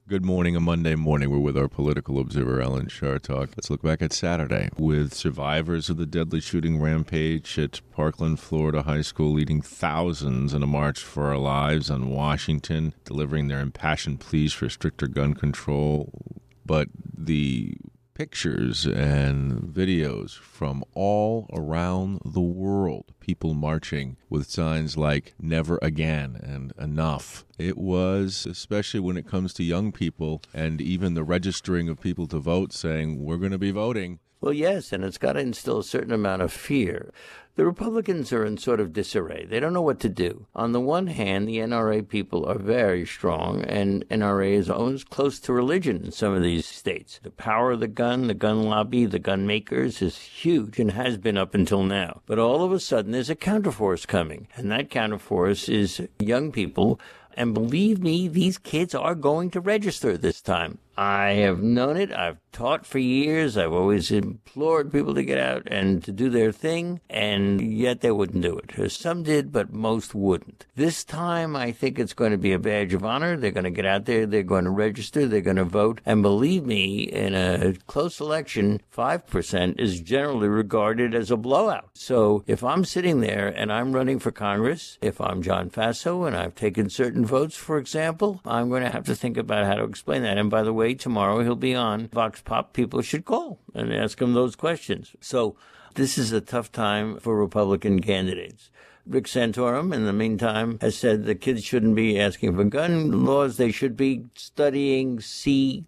Good morning, a Monday morning. We're with our political observer, Alan Chartock. Let's look back at Saturday with survivors of the deadly shooting rampage at Parkland, Florida High School, leading thousands in a march for our lives on Washington, delivering their impassioned pleas for stricter gun control. But the pictures and videos from all around the world, people marching with signs like never again and enough. It was, especially when it comes to young people and even the registering of people to vote, saying we're going to be voting. Well, yes, and it's got to instill a certain amount of fear. The Republicans are in sort of disarray. They don't know what to do. On the one hand, the NRA people are very strong, and NRA is almost close to religion in some of these states. The power of the gun lobby, the gun makers is huge and has been up until now. But all of a sudden, there's a counterforce coming, and that counterforce is young people. And believe me, these kids are going to register this time. I have known it. I've taught for years. I've always implored people to get out and to do their thing, and yet they wouldn't do it. Some did, but most wouldn't. This time, I think it's going to be a badge of honor. They're going to get out there. They're going to register. They're going to vote. And believe me, in a close election, 5% is generally regarded as a blowout. So if I'm sitting there and I'm running for Congress, if I'm John Faso and I've taken certain votes, for example, I'm going to have to think about how to explain that. And by the way, tomorrow he'll be on Vox Pop. People should call and ask him those questions. So this is a tough time for Republican candidates. Rick Santorum, in the meantime, has said the kids shouldn't be asking for gun laws. They should be studying CPR.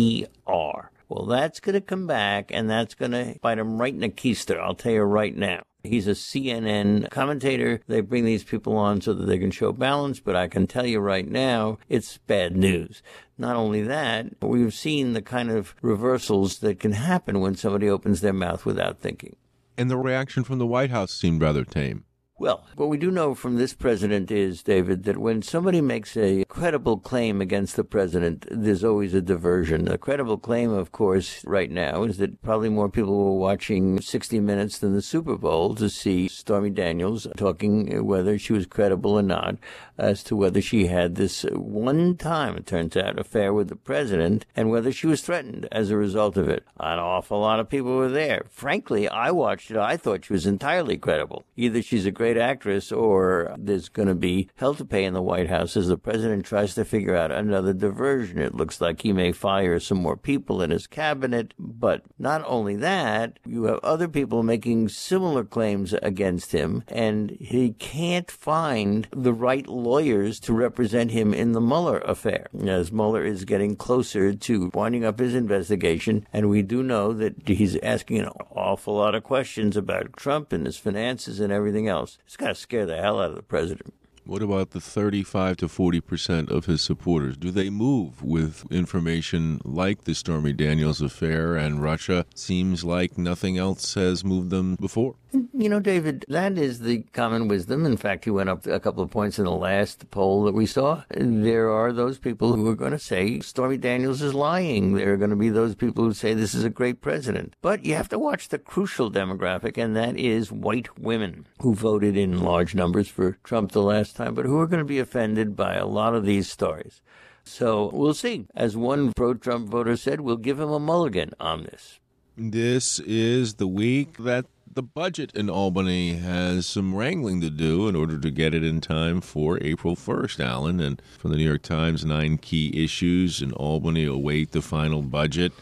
Well, that's going to come back, and that's going to bite him right in the keister, I'll tell you right now. He's a CNN commentator. They bring these people on so that they can show balance, but I can tell you right now, it's bad news. Not only that, we've seen the kind of reversals that can happen when somebody opens their mouth without thinking. And the reaction from the White House seemed rather tame. Well, what we do know from this president is, David, that when somebody makes a credible claim against the president, there's always a diversion. A credible claim, of course, right now is that probably more people were watching 60 Minutes than the Super Bowl to see Stormy Daniels talking whether she was credible or not, as to whether she had this one time, it turns out, affair with the president, and whether she was threatened as a result of it. An awful lot of people were there. Frankly, I watched it. I thought she was entirely credible. Either she's a great actress or there's going to be hell to pay in the White House as the president tries to figure out another diversion. It looks like he may fire some more people in his cabinet. But not only that, you have other people making similar claims against him, and he can't find the right lawyers to represent him in the Mueller affair, as Mueller is getting closer to winding up his investigation. And we do know that he's asking an awful lot of questions about Trump and his finances and everything else. It's got to scare the hell out of the president. What about the 35 to 40% of his supporters? Do they move with information like the Stormy Daniels affair and Russia? Seems like nothing else has moved them before. You know, David, that is the common wisdom. In fact, he went up a couple of points in the last poll that we saw. There are those people who are going to say Stormy Daniels is lying. There are going to be those people who say this is a great president. But you have to watch the crucial demographic, and that is white women who voted in large numbers for Trump the last time, but who are going to be offended by a lot of these stories. So we'll see. As one pro-Trump voter said, we'll give him a mulligan on this. This is the week that the budget in Albany has some wrangling to do in order to get it in time for April 1st, Alan. And from the New York Times, 9 key issues in Albany await the final budget.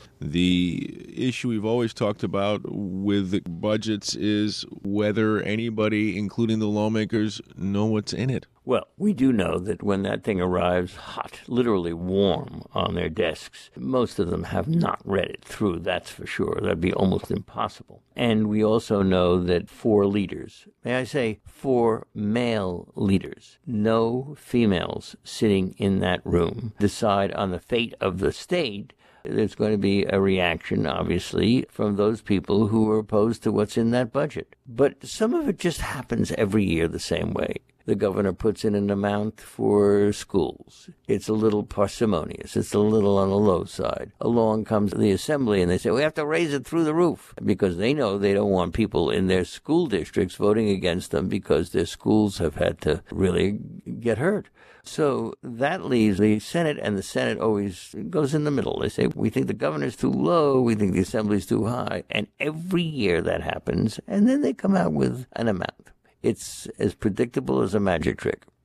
The issue we've always talked about with the budgets is whether anybody, including the lawmakers, know what's in it. Well, we do know that when that thing arrives hot, literally warm on their desks, most of them have not read it through, that's for sure. That'd be almost impossible. And we also know that 4 leaders, may I say 4 male leaders, no females sitting in that room, decide on the fate of the state. There's going to be a reaction, obviously, from those people who are opposed to what's in that budget. But some of it just happens every year the same way. The governor puts in an amount for schools. It's a little parsimonious. It's a little on the low side. Along comes the assembly and they say, we have to raise it through the roof, because they know they don't want people in their school districts voting against them because their schools have had to really get hurt. So that leaves the Senate, and the Senate always goes in the middle. They say, we think the governor's too low, we think the assembly's too high. And every year that happens, and then they come out with an amount. It's as predictable as a magic trick.